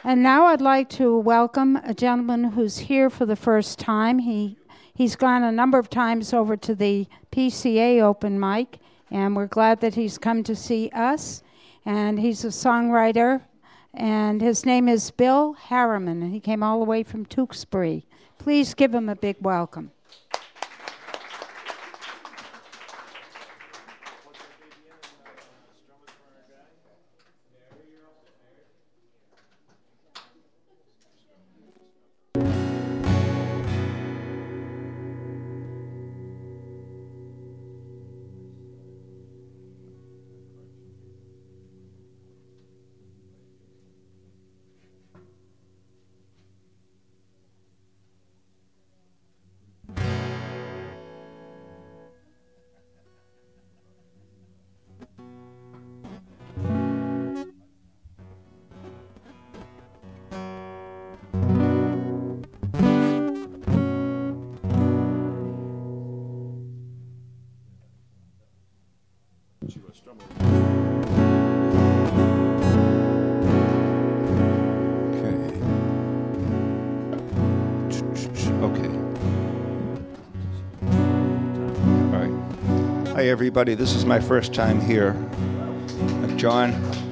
And now I'd like to welcome a gentleman who's here for the first time. He's gone a number of times over to the PCA open mic, and we're glad that he's come to see us. And he's a songwriter, and his name is Bill Harriman, and he came all the way from Tewksbury. Please give him a big welcome. Hi everybody, this is my first time here. John,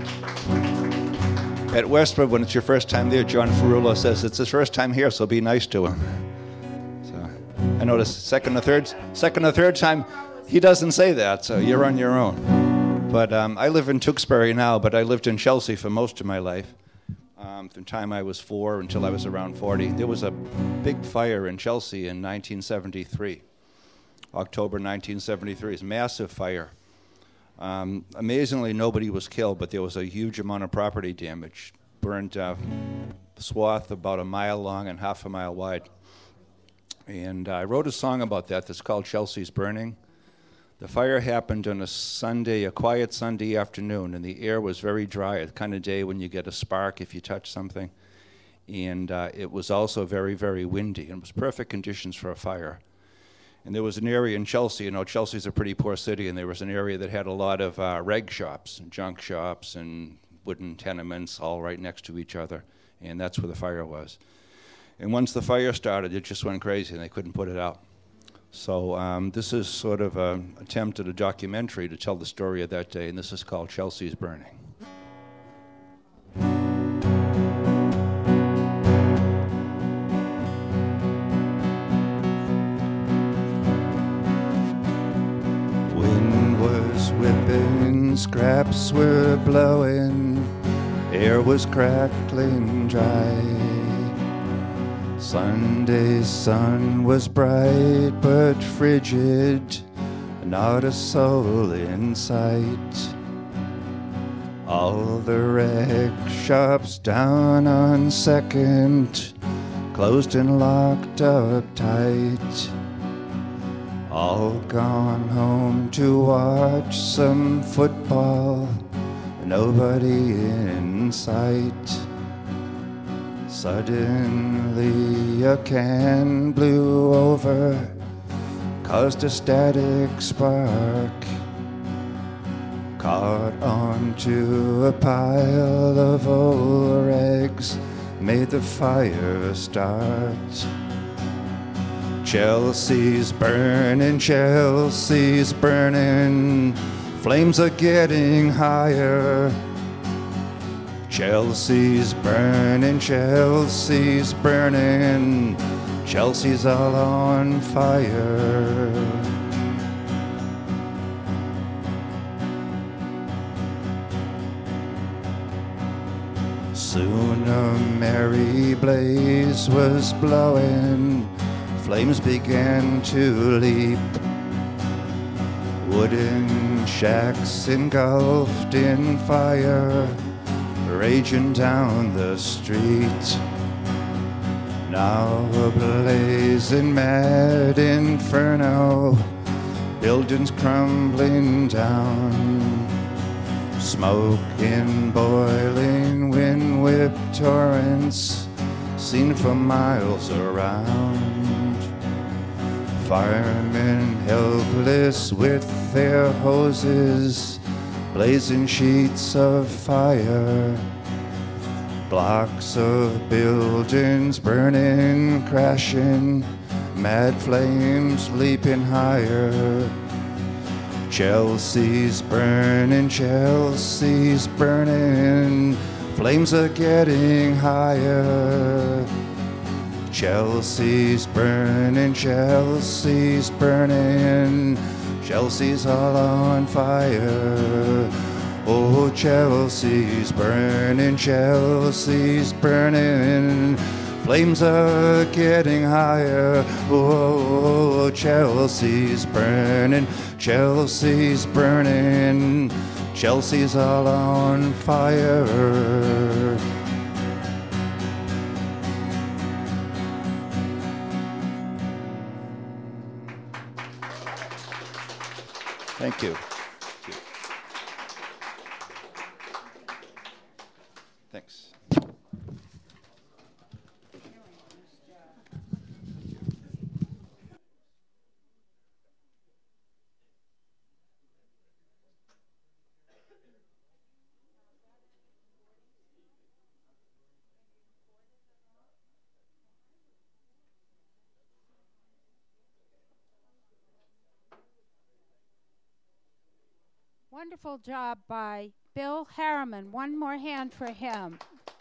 at Westwood, when it's your first time there, John Ferrulo says it's his first time here, so be nice to him. So I noticed second or third time, he doesn't say that, so you're on your own. But I live in Tewksbury now, but I lived in Chelsea for most of my life. From the time I was 4 until I was around 40. There was a big fire in Chelsea in 1973. October 1973. It's a massive fire. Amazingly, nobody was killed, but there was a huge amount of property damage. Burned swath about a mile long and half a mile wide. And I wrote a song about that that's called Chelsea's Burning. The fire happened on a quiet Sunday afternoon, and the air was very dry, the kind of day when you get a spark if you touch something. And it was also very, very windy, and it was perfect conditions for a fire. And there was an area in Chelsea, Chelsea's a pretty poor city, and there was an area that had a lot of reg shops, and junk shops, and wooden tenements all right next to each other, and that's where the fire was. And once the fire started, it just went crazy, and they couldn't put it out. So this is sort of an attempt at a documentary to tell the story of that day, and this is called Chelsea's Burning. Whipping, scraps were blowing, air was crackling dry. Sunday's sun was bright but frigid, not a soul in sight. All the rag shops down on 2nd, closed and locked up tight. All gone home to watch some football, nobody in sight. Suddenly a can blew over, caused a static spark. Caught onto a pile of old rags, made the fire start. Chelsea's burning, Chelsea's burning, flames are getting higher. Chelsea's burning, Chelsea's burning, Chelsea's all on fire. Soon a merry blaze was blowing, flames began to leap. Wooden shacks engulfed in fire, raging down the street. Now a blazing mad inferno, buildings crumbling down. Smoke in boiling wind-whipped torrents, seen for miles around. Firemen helpless with their hoses, blazing sheets of fire. Blocks of buildings burning, crashing, mad flames leaping higher. Chelsea's burning, Chelsea's burning, flames are getting higher. Chelsea's burning, Chelsea's burning, Chelsea's all on fire. Oh, Chelsea's burning, Chelsea's burning, flames are getting higher. Oh, Chelsea's burning, Chelsea's burning, Chelsea's all on fire. Thank you. Thanks. Wonderful job by Bill Harriman. One more hand for him.